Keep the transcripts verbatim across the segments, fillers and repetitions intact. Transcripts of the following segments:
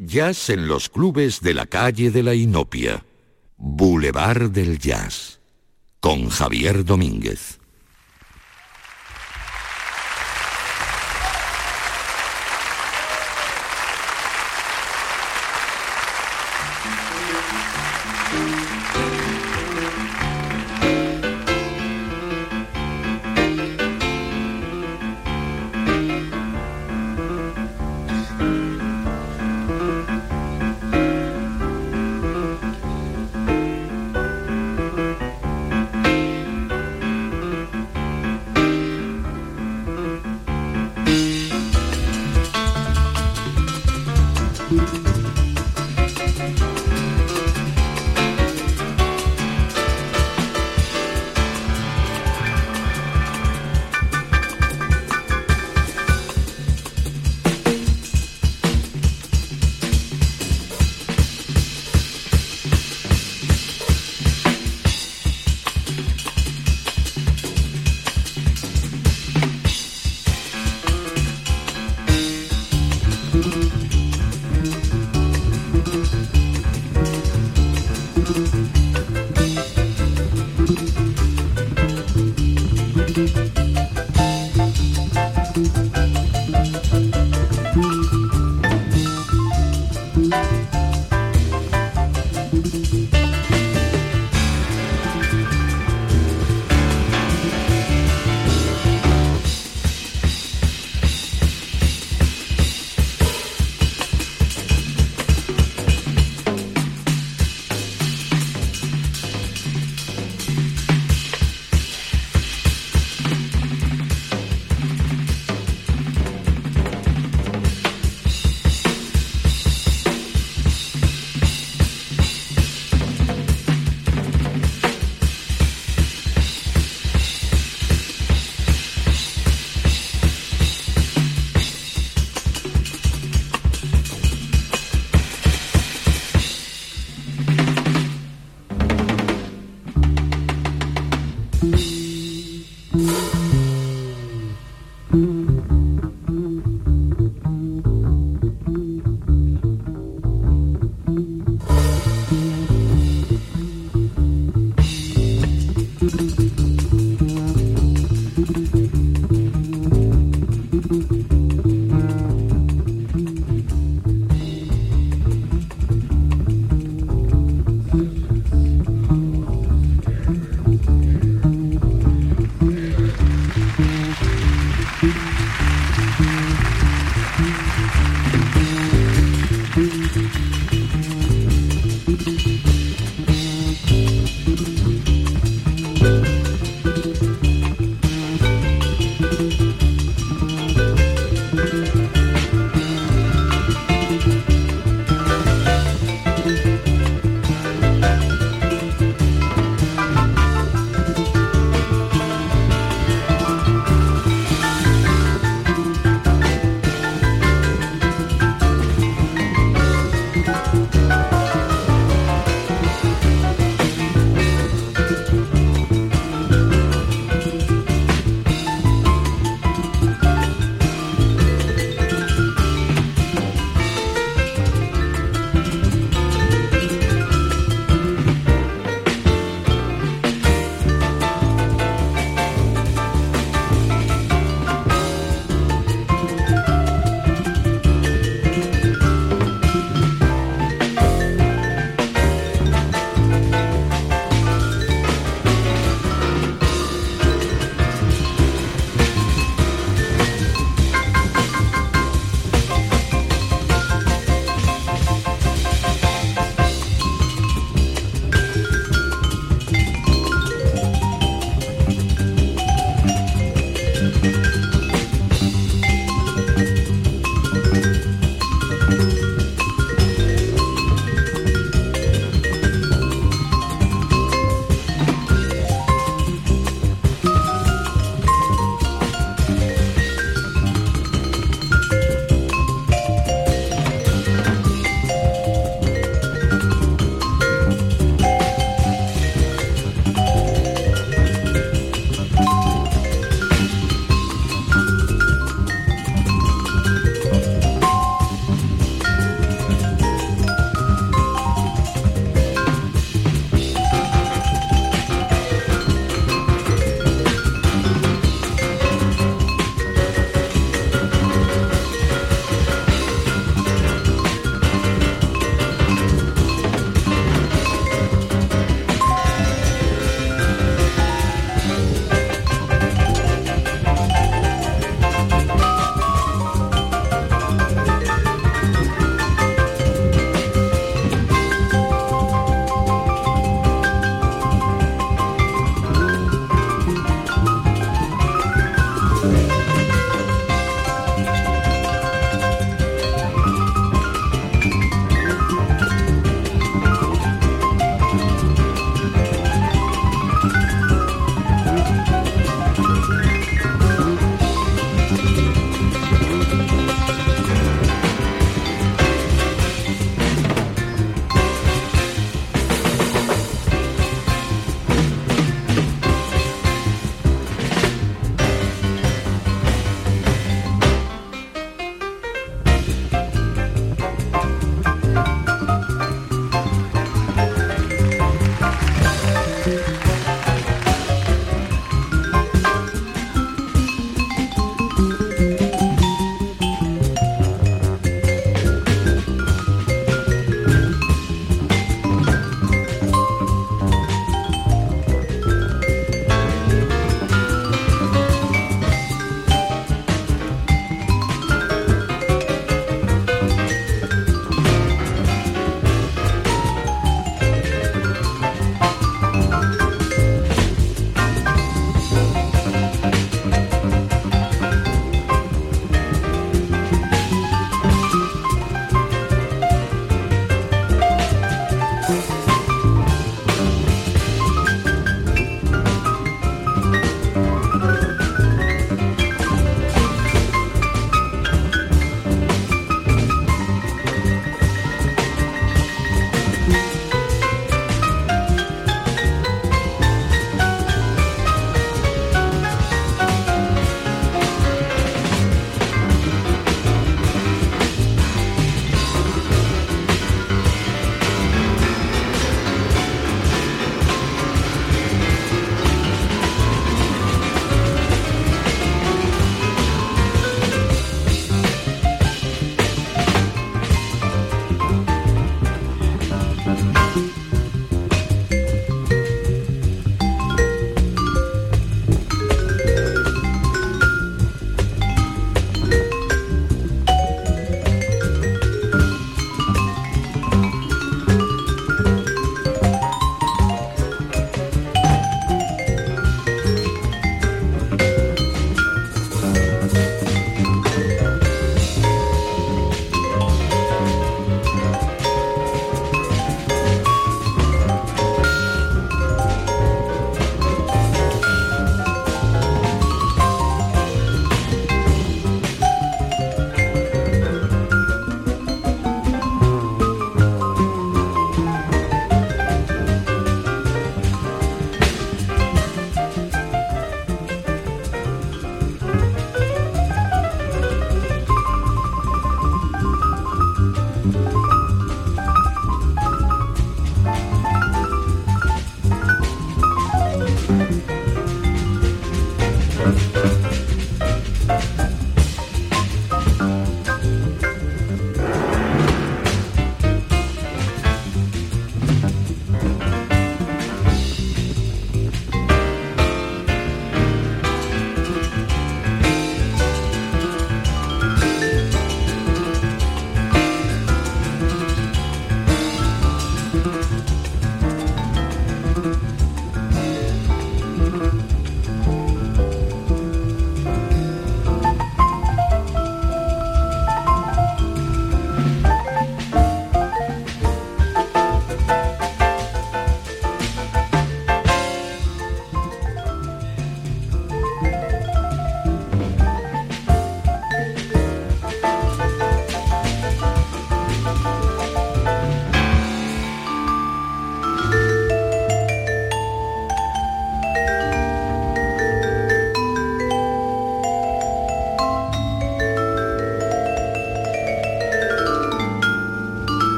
Jazz en los clubes de la calle de la Inopia. Boulevard del Jazz. Con Javier Domínguez.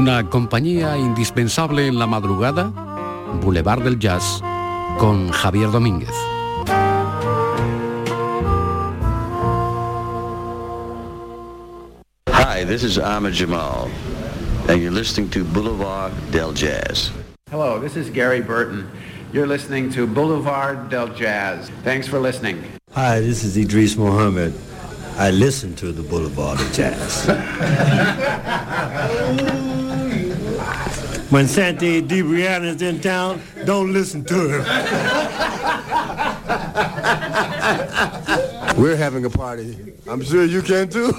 Una compañía indispensable en la madrugada, Boulevard del Jazz, con Javier Domínguez. Hi, this is Ahmed Jamal, and you're listening to Boulevard del Jazz. Hello, this is Gary Burton. You're listening to Boulevard del Jazz. Thanks for listening. Hi, this is Idris Muhammad. I listen to the Boulevard del Jazz. When Santi DeBriano is in town, don't listen to him. We're having a party. I'm sure you can too.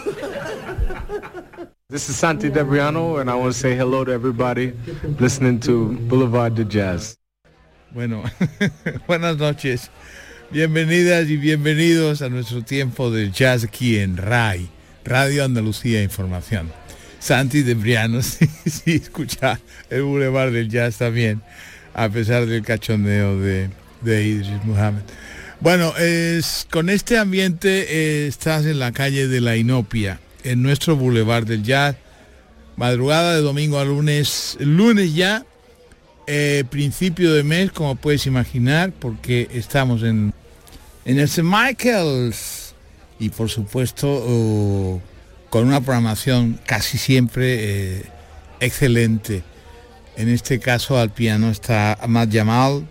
This is Santi DeBriano, and I want to say hello to everybody listening to Boulevard del Jazz. Bueno, buenas noches. Bienvenidas y bienvenidos a nuestro tiempo de jazz aquí en R A I, Radio Andalucía Información. Santi DeBriano, sí, sí, escucha el Boulevard del Jazz también, a pesar del cachondeo de, de Idris Muhammad. Bueno, es, con este ambiente eh, estás en la calle de la Inopia, en nuestro Boulevard del Jazz, madrugada de domingo a lunes, lunes ya, eh, principio de mes, como puedes imaginar, porque estamos en, en el Saint Michael's y por supuesto oh, con una programación casi siempre eh, excelente. En este caso al piano está Ahmad Jamal,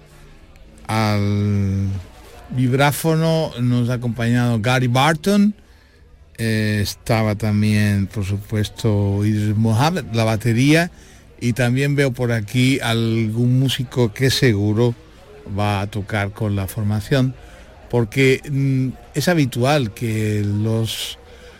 al vibráfono nos ha acompañado Gary Burton, eh, estaba también por supuesto Idris Muhammad, la batería, y también veo por aquí algún músico que seguro va a tocar con la formación, porque mm, es habitual que los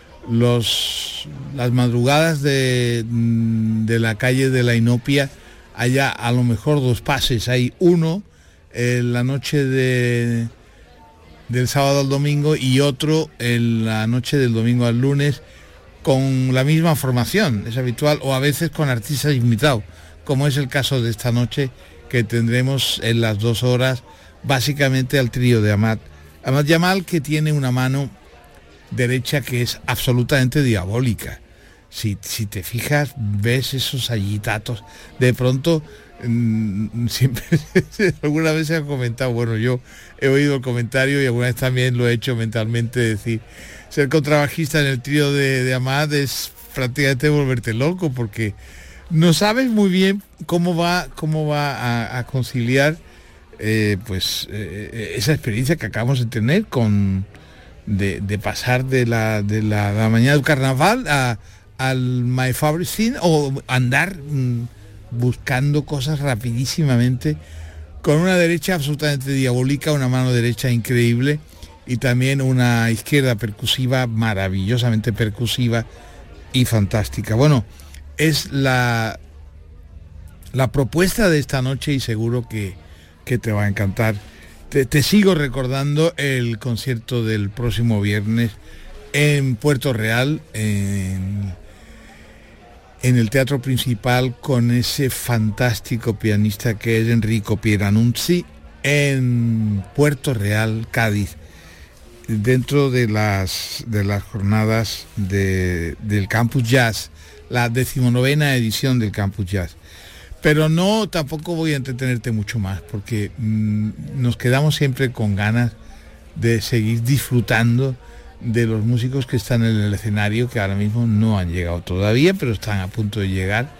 los las madrugadas de, de la calle de la Inopia haya a lo mejor dos pases. Hay uno en la noche de del sábado al domingo y otro en la noche del domingo al lunes con la misma formación, es habitual, o a veces con artistas invitados, como es el caso de esta noche, que tendremos en las dos horas básicamente al trío de Ahmad Ahmad Jamal, que tiene una mano derecha que es absolutamente diabólica. Si, si te fijas, ves esos agitatos. De pronto, mmm, siempre, alguna vez se ha comentado, bueno, yo he oído el comentario y alguna vez también lo he hecho mentalmente, decir, ser contrabajista en el trío de, de Ahmad es prácticamente volverte loco, porque no sabes muy bien cómo va, cómo va a, a conciliar eh, pues eh, esa experiencia que acabamos de tener con de, de pasar de la de la, la mañana del carnaval a al My Favorite Thing, o andar mmm, buscando cosas rapidísimamente con una derecha absolutamente diabólica, una mano derecha increíble y también una izquierda percusiva, maravillosamente percusiva y fantástica. Bueno, es la la propuesta de esta noche y seguro que, que te va a encantar. Te, te sigo recordando el concierto del próximo viernes en Puerto Real, en en el teatro principal, con ese fantástico pianista que es Enrico Pieranunzi, en Puerto Real, Cádiz, dentro de las de las jornadas de, del Campus Jazz, la decimonovena edición del Campus Jazz. Pero no, tampoco voy a entretenerte mucho más, porque mmm, nos quedamos siempre con ganas de seguir disfrutando de los músicos que están en el escenario, que ahora mismo no han llegado todavía, pero están a punto de llegar.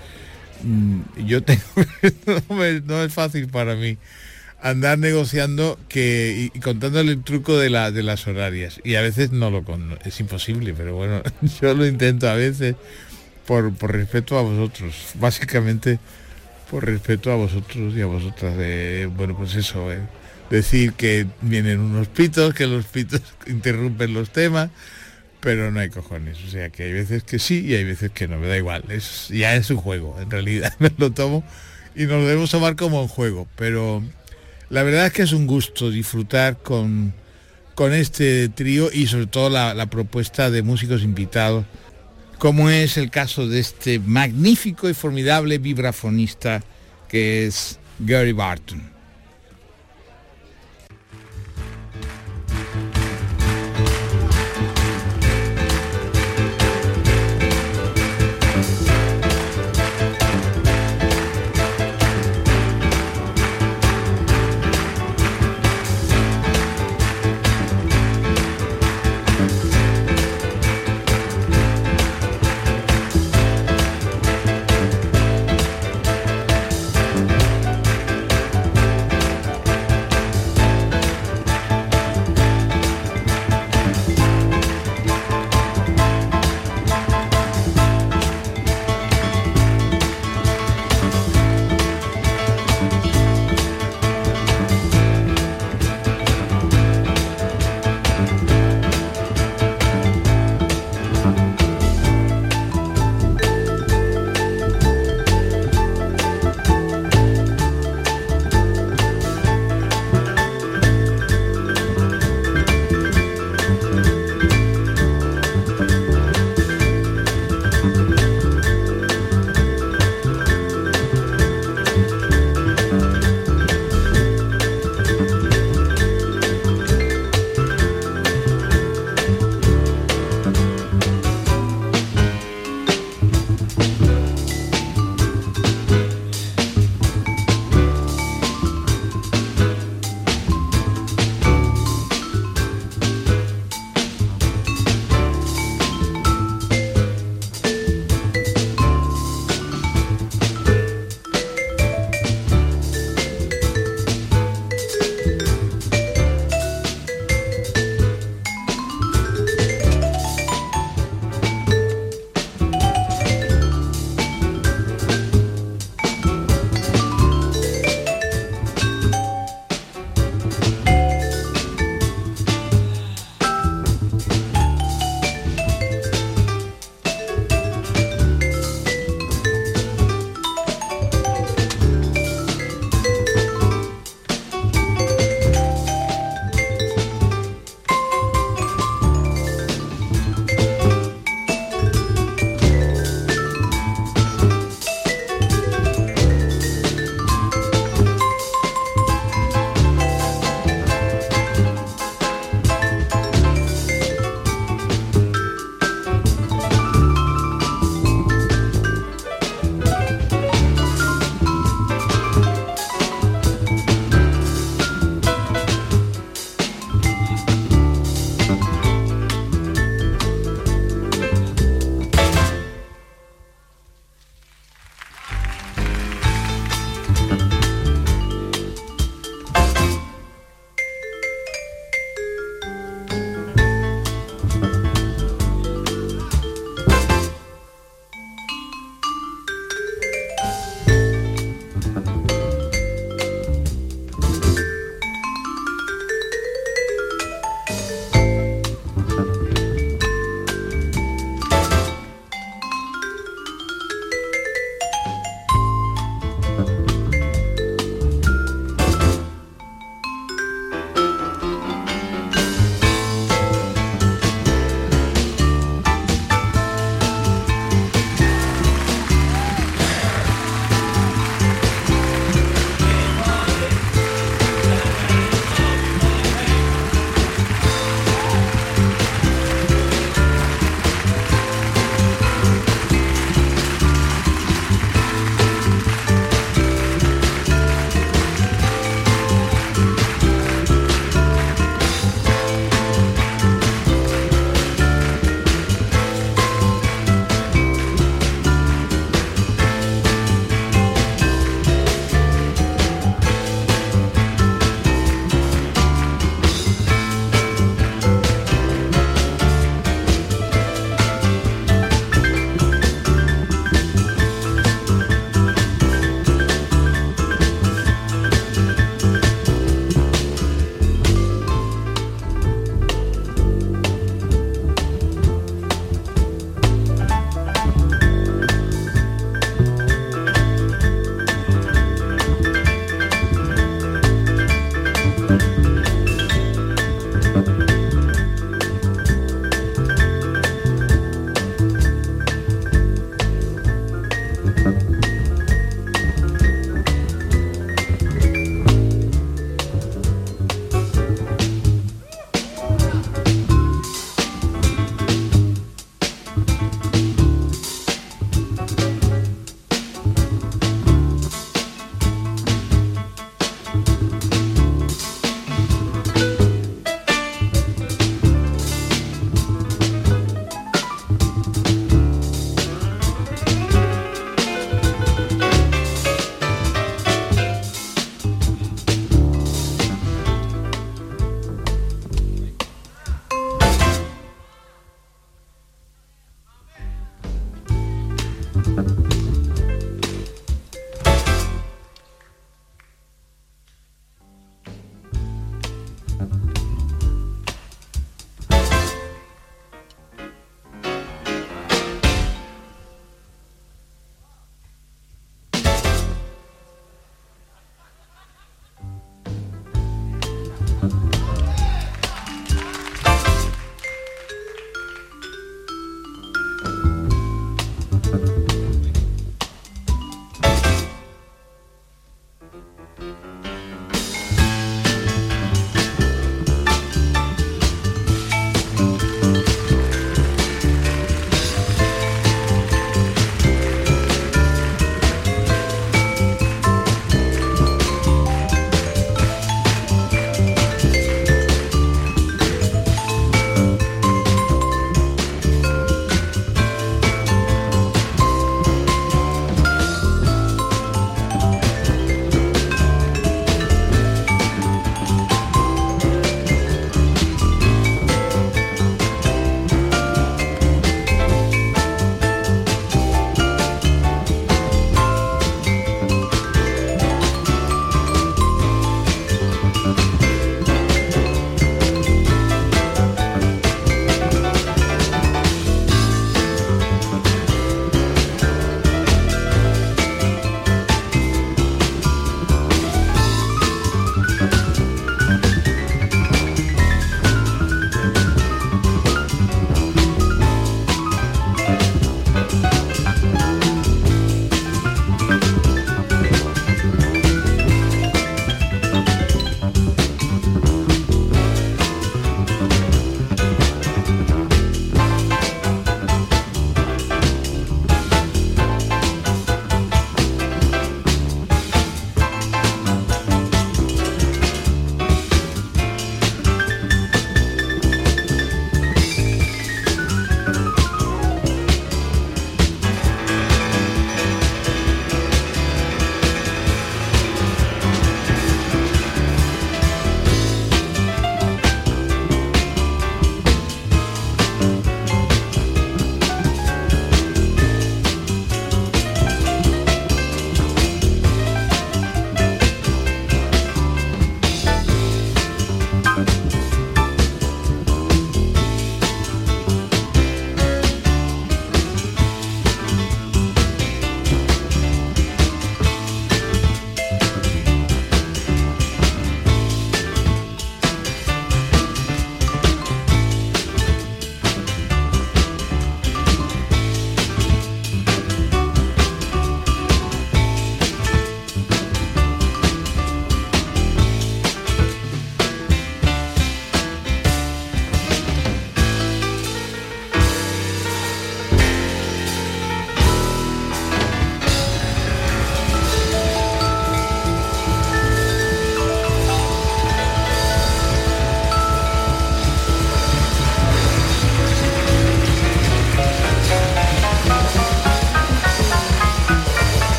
Yo tengo, no, me, no es fácil para mí andar negociando que y contándole el truco de la de las horarias, y a veces no lo con, es imposible, pero bueno, yo lo intento a veces por, por respeto a vosotros, básicamente por respeto a vosotros y a vosotras. Eh, bueno, pues eso, eh. decir que vienen unos pitos, que los pitos interrumpen los temas, pero no hay cojones, o sea que hay veces que sí y hay veces que no, me da igual, es, ya es un juego, en realidad me lo tomo y nos lo debemos tomar como un juego, pero la verdad es que es un gusto disfrutar con, con este trío y sobre todo la, la propuesta de músicos invitados, como es el caso de este magnífico y formidable vibrafonista que es Gary Burton.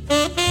Thank you.